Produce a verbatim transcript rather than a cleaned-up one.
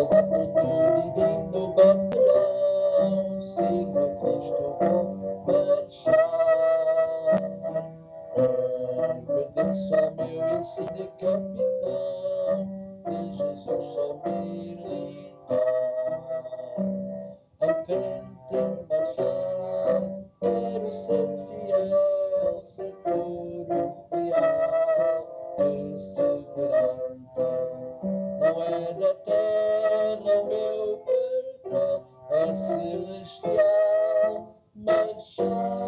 no divino bacalhau, sigo a Cristo vou marchar. Obedeço ao meu ensino capitão, de Jesus sou militar. Em frente marchar, quero ser fiel, ser puro, leal, perseverante. Não é da terra o meu perdão, é celestial marchar.